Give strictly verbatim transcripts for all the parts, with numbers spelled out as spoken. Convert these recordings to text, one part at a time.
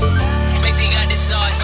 Spacey got this sauce.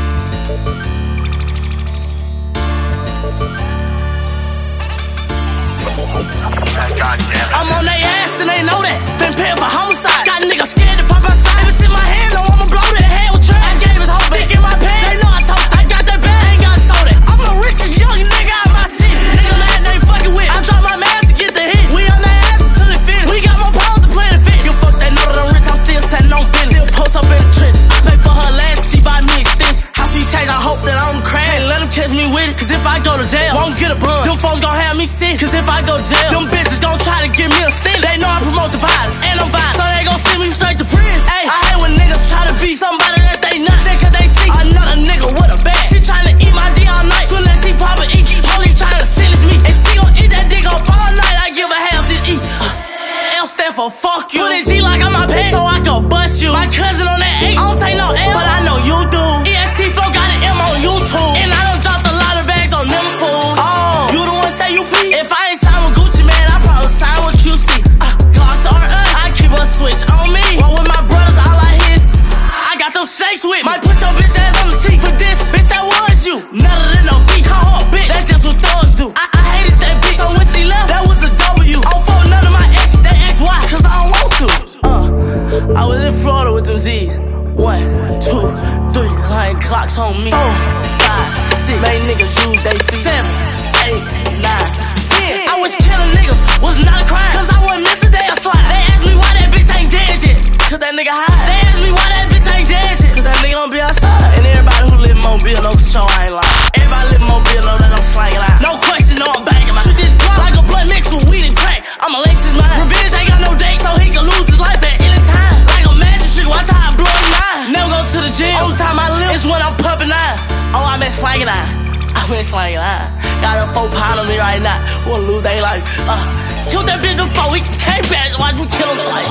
I'm on they ass and they know that. Been paying for homicide. Got niggas scared to pop outside. Even sit my hand on, I'ma blow that hell with trash. I gave his whole stick in my pants. They know I told. I got that bag, ain't got sold it. I'm the richest young nigga out my city. Nigga mad they ain't fucking with. I drop my mask to get the hit. We on their ass until it fit. We got more pounds to play the fit. You fuck they know that I'm rich, I'm still standing on business. Still post up in the trench. I pay for her last, she buy me extension. How she change, I hope that I don't crash. Can't let them catch me with it, cause if I go to jail, won't get a bun. Them folks gon' have me sick, cause if I go to jail, them bitches gon' try to give me a sin. They know I promote the violence, and I'm violent, so they gon' send me straight to prison. Ay, I hate when niggas try to be somebody that they not, just cause they see another nigga with a bag. She tryna eat my D all night, soon as she pop and eat, police tryna sentence me, and she gon' eat that dick up all night. I give her half to eat. Uh, L stand for fuck you. Put a G like I'm my pants, so I can bust you. My cousin on that eight, I don't take no L, but I know you do. E X T Flow got an M on YouTube, and I done dropped a lot of bags on them fools. Oh, you the one say you pee? If I ain't signed with Gucci, man, I probably sign with Q C. Uh, Gloss or us, I keep a switch on me. Roll with my brothers, all I hit. I got them shakes with me. Might put your bitch ass on the tee for this. Bitch, that was you. None of no V. Call her a bitch. That's just what thugs do. I, I hated that bitch. So when she left, that was a W. I don't fuck none of my ex, they X Y, cause I don't want to. Uh, I was in Florida with them Z's. One, two, three, nine clocks on me. Four, five, six, made niggas use they feet. Seven, eight, nine, ten. I was killing niggas, was not a crime, cause I wouldn't miss a day of slide. They asked me why that bitch ain't dead yet, cause that nigga high. They asked me why that bitch ain't dead yet, cause that nigga don't be outside. And everybody who live in Mobile know for sure I ain't lying. Everybody live in Mobile know that I'm slanging out. No question, no I'm banging out. Shoot this block like a blunt mixed with weed and crack. I'm Alexis mine. Revenge ain't got no date, so he can lose his life at any time. Like a magic trick, watch how I blow his mind. Never go to the gym. Only time I live is when I'm pumping iron. Oh, I'm in slanging iron. I'm in slanging iron. Got a four pound on me right now. Wanna lose they life. Uh, kill that bitch before we came back. Watch me kill him twice.